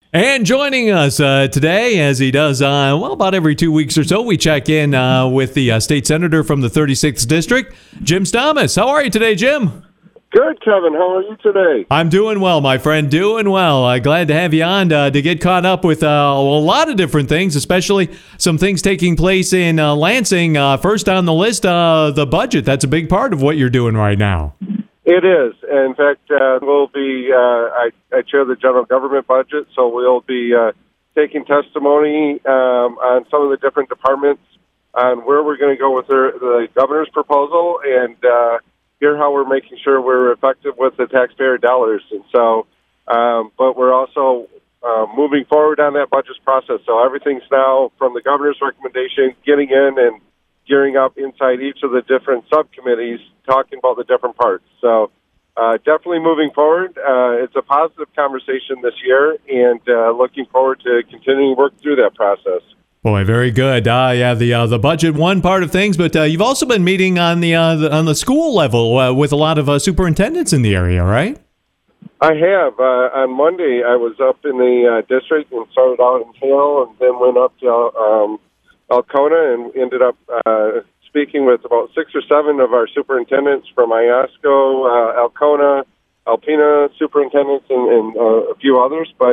And joining us today, as he does, about every 2 weeks or so, we check in with the state senator from the 36th District, Jim Stamas. How are you today, Jim? Good, Kevin. How are you today? I'm doing well, my friend, doing well. Glad to have you on to get caught up with a lot of different things, especially some things taking place in Lansing. First on the list, the budget. That's a big part of what you're doing right now. It is. In fact, we'll be, I chair the general government budget, so we'll be taking testimony on some of the different departments on where we're going to go with the governor's proposal and hear how we're making sure we're effective with the taxpayer dollars. And so, but we're also moving forward on that budget process. So everything's now from the governor's recommendation, getting in and gearing up inside each of the different subcommittees, talking about the different parts. So definitely moving forward. It's a positive conversation this year, and looking forward to continuing to work through that process. Boy, very good. Yeah, the budget one part of things, but you've also been meeting on the school level with a lot of superintendents in the area, right? I have. On Monday, I was up in the district and started out in Hale, and then went up to Alcona and ended up speaking with about 6 or 7 of our superintendents from Iosco, Alcona, Alpena superintendents, and a few others. But,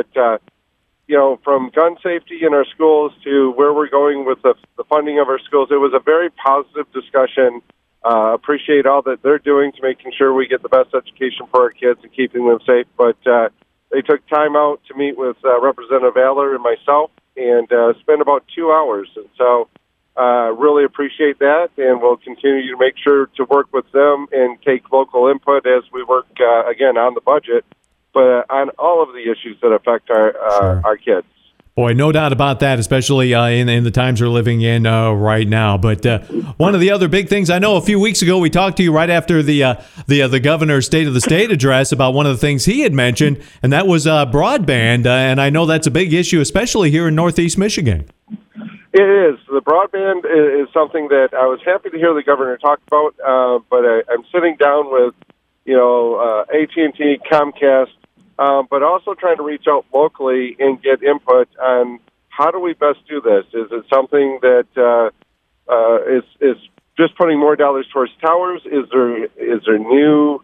from gun safety in our schools to where we're going with the funding of our schools, it was a very positive discussion. Appreciate all that they're doing to making sure we get the best education for our kids and keeping them safe. But they took time out to meet with Representative Aller and myself and spend about 2 hours. And so really appreciate that, and we'll continue to make sure to work with them and take local input as we work, again, on the budget, but on all of the issues that affect our kids. Boy, no doubt about that, especially in the times we're living in right now. But one of the other big things, I know a few weeks ago we talked to you right after the governor's State of the State address about one of the things he had mentioned, and that was broadband. And I know that's a big issue, especially here in Northeast Michigan. It is. The broadband is something that I was happy to hear the governor talk about, but I'm sitting down with, AT&T, Comcast, but also trying to reach out locally and get input on how do we best do this? Is it something that is just putting more dollars towards towers? Is there new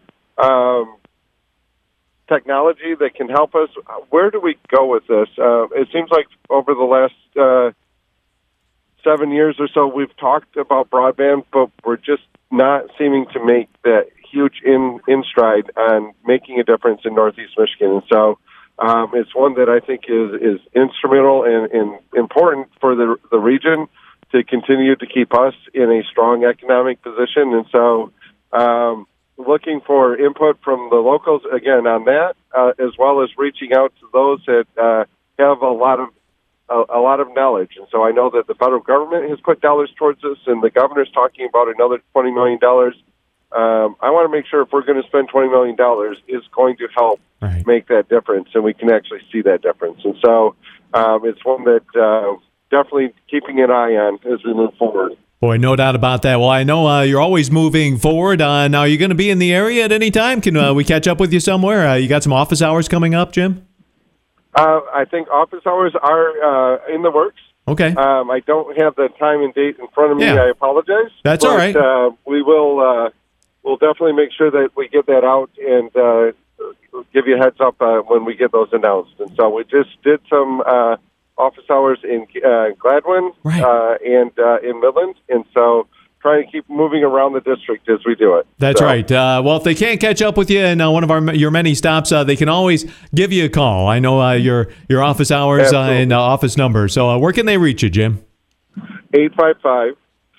technology that can help us? Where do we go with this? It seems like over the last 7 years or so, we've talked about broadband, but we're just not seeming to make that huge in stride on making a difference in Northeast Michigan. And so it's one that I think is instrumental and important for the region to continue to keep us in a strong economic position. And so looking for input from the locals, again, on that, as well as reaching out to those that have a lot of knowledge. And so I know that the federal government has put dollars towards this, and the governor's talking about another $20 million. I want to make sure if we're going to spend $20 million, it's going to help make that difference, and we can actually see that difference. And so it's one that definitely keeping an eye on as we move forward. Boy, no doubt about that. Well, I know you're always moving forward. Now, are you going to be in the area at any time? Can we catch up with you somewhere? You got some office hours coming up, Jim? I think office hours are in the works. Okay. I don't have the time and date in front of me. Yeah. I apologize. That's all right. We will. We'll definitely make sure that we get that out and give you a heads up when we get those announced. And so we just did some office hours in Gladwin and in Midland, and so trying to keep moving around the district as we do it. That's right. Well, if they can't catch up with you in one of your many stops, they can always give you a call. I know your office hours and office number. So where can they reach you, Jim? 855-347-8036.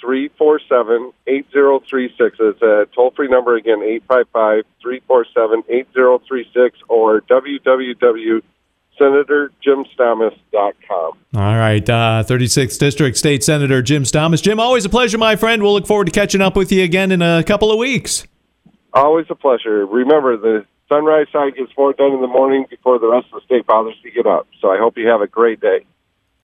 It's a toll-free number again, 855-347-8036, or www.senatorjimstamas.com. All right, 36th District State Senator Jim Stamas. Jim, always a pleasure, my friend. We'll look forward to catching up with you again in a couple of weeks. Always a pleasure. Remember, the sunrise side gets more done in the morning before the rest of the state bothers to get up. So I hope you have a great day.